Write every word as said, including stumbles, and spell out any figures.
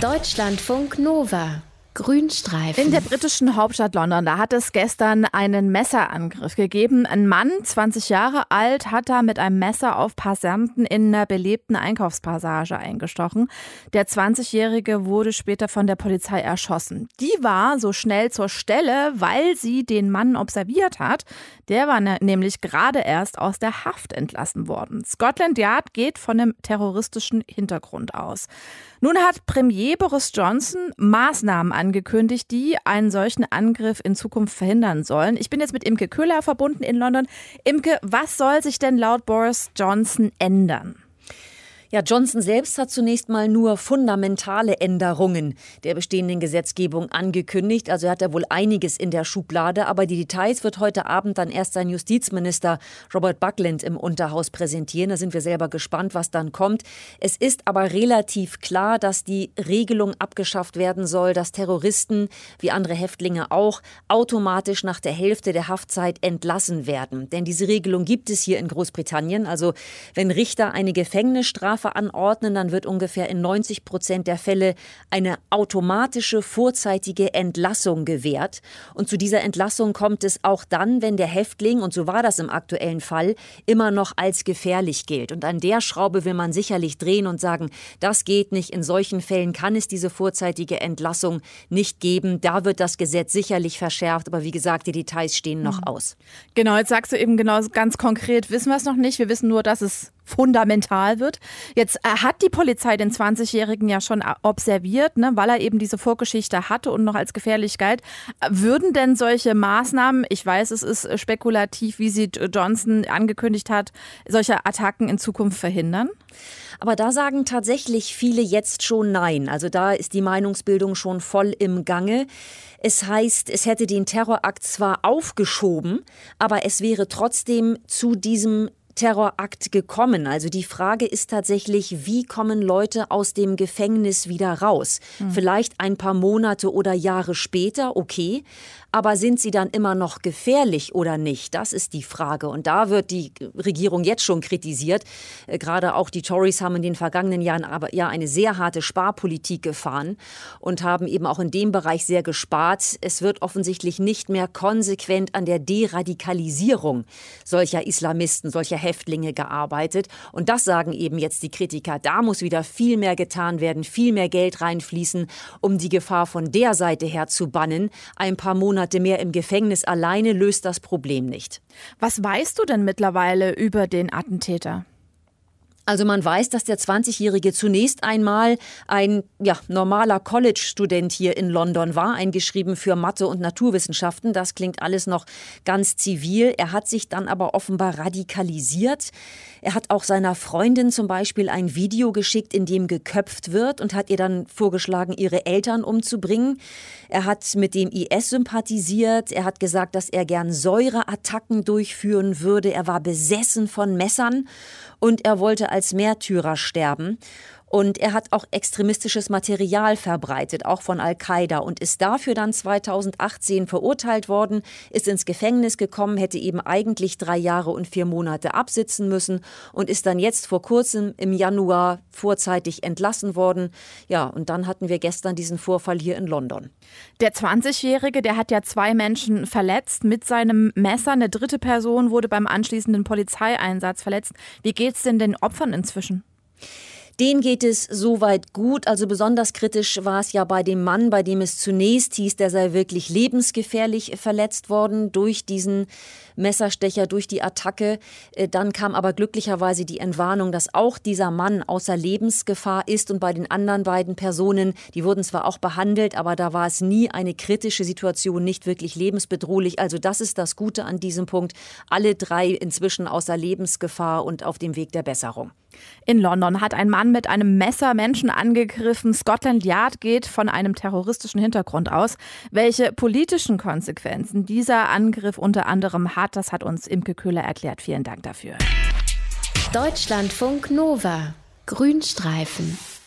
Deutschlandfunk Nova. Grünstreifen. In der britischen Hauptstadt London, da hat es gestern einen Messerangriff gegeben. Ein Mann, zwanzig Jahre alt, hat da mit einem Messer auf Passanten in einer belebten Einkaufspassage eingestochen. Der zwanzigjährige wurde später von der Polizei erschossen. Die war so schnell zur Stelle, weil sie den Mann observiert hat. Der war ne- nämlich gerade erst aus der Haft entlassen worden. Scotland Yard geht von einem terroristischen Hintergrund aus. Nun hat Premier Boris Johnson Maßnahmen angekündigt, die einen solchen Angriff in Zukunft verhindern sollen. Ich bin jetzt mit Imke Köhler verbunden in London. Imke, was soll sich denn laut Boris Johnson ändern? Ja, Johnson selbst hat zunächst mal nur fundamentale Änderungen der bestehenden Gesetzgebung angekündigt. Also er hat ja wohl einiges in der Schublade. Aber die Details wird heute Abend dann erst sein Justizminister Robert Buckland im Unterhaus präsentieren. Da sind wir selber gespannt, was dann kommt. Es ist aber relativ klar, dass die Regelung abgeschafft werden soll, dass Terroristen, wie andere Häftlinge auch, automatisch nach der Hälfte der Haftzeit entlassen werden. Denn diese Regelung gibt es hier in Großbritannien. Also wenn Richter eine Gefängnisstrafe anordnen, dann wird ungefähr in neunzig Prozent der Fälle eine automatische vorzeitige Entlassung gewährt. Und zu dieser Entlassung kommt es auch dann, wenn der Häftling, und so war das im aktuellen Fall, immer noch als gefährlich gilt. Und an der Schraube will man sicherlich drehen und sagen, das geht nicht. In solchen Fällen kann es diese vorzeitige Entlassung nicht geben. Da wird das Gesetz sicherlich verschärft. Aber wie gesagt, die Details stehen noch aus. Genau, jetzt sagst du eben genau ganz konkret, wissen wir es noch nicht. Wir wissen nur, dass es fundamental wird. Jetzt äh, hat die Polizei den zwanzigjährigen ja schon observiert, ne, weil er eben diese Vorgeschichte hatte und noch als gefährlich galt. Würden denn solche Maßnahmen, ich weiß, es ist spekulativ, wie sie Johnson angekündigt hat, solche Attacken in Zukunft verhindern? Aber da sagen tatsächlich viele jetzt schon nein. Also da ist die Meinungsbildung schon voll im Gange. Es heißt, es hätte den Terrorakt zwar aufgeschoben, aber es wäre trotzdem zu diesem Terrorakt gekommen. Also die Frage ist tatsächlich, wie kommen Leute aus dem Gefängnis wieder raus? Hm. Vielleicht ein paar Monate oder Jahre später, okay. Aber sind sie dann immer noch gefährlich oder nicht? Das ist die Frage. Und da wird die Regierung jetzt schon kritisiert. Gerade auch die Tories haben in den vergangenen Jahren aber ja eine sehr harte Sparpolitik gefahren und haben eben auch in dem Bereich sehr gespart. Es wird offensichtlich nicht mehr konsequent an der Deradikalisierung solcher Islamisten, solcher Häftlinge gearbeitet. Und das sagen eben jetzt die Kritiker. Da muss wieder viel mehr getan werden, viel mehr Geld reinfließen, um die Gefahr von der Seite her zu bannen. Ein paar Monate mehr im Gefängnis alleine löst das Problem nicht. Was weißt du denn mittlerweile über den Attentäter? Also man weiß, dass der zwanzigjährige zunächst einmal ein ja, normaler College-Student hier in London war, eingeschrieben für Mathe und Naturwissenschaften. Das klingt alles noch ganz zivil. Er hat sich dann aber offenbar radikalisiert. Er hat auch seiner Freundin zum Beispiel ein Video geschickt, in dem geköpft wird und hat ihr dann vorgeschlagen, ihre Eltern umzubringen. Er hat mit dem I S sympathisiert. Er hat gesagt, dass er gern Säureattacken durchführen würde. Er war besessen von Messern und er wollte als Märtyrer sterben. Und er hat auch extremistisches Material verbreitet, auch von Al-Qaida, und ist dafür dann zweitausendachtzehn verurteilt worden, ist ins Gefängnis gekommen, hätte eben eigentlich drei Jahre und vier Monate absitzen müssen und ist dann jetzt vor kurzem im Januar vorzeitig entlassen worden. Ja, und dann hatten wir gestern diesen Vorfall hier in London. Der zwanzigjährige, der hat ja zwei Menschen verletzt mit seinem Messer. Eine dritte Person wurde beim anschließenden Polizeieinsatz verletzt. Wie geht's denn den Opfern inzwischen? Denen geht es soweit gut. Also besonders kritisch war es ja bei dem Mann, bei dem es zunächst hieß, der sei wirklich lebensgefährlich verletzt worden durch diesen Messerstecher, durch die Attacke. Dann kam aber glücklicherweise die Entwarnung, dass auch dieser Mann außer Lebensgefahr ist. Und bei den anderen beiden Personen, die wurden zwar auch behandelt, aber da war es nie eine kritische Situation, nicht wirklich lebensbedrohlich. Also das ist das Gute an diesem Punkt. Alle drei inzwischen außer Lebensgefahr und auf dem Weg der Besserung. In London hat ein Mann mit einem Messer Menschen angegriffen. Scotland Yard geht von einem terroristischen Hintergrund aus. Welche politischen Konsequenzen dieser Angriff unter anderem hat, das hat uns Imke Köhler erklärt. Vielen Dank dafür. Deutschlandfunk Nova. Grünstreifen.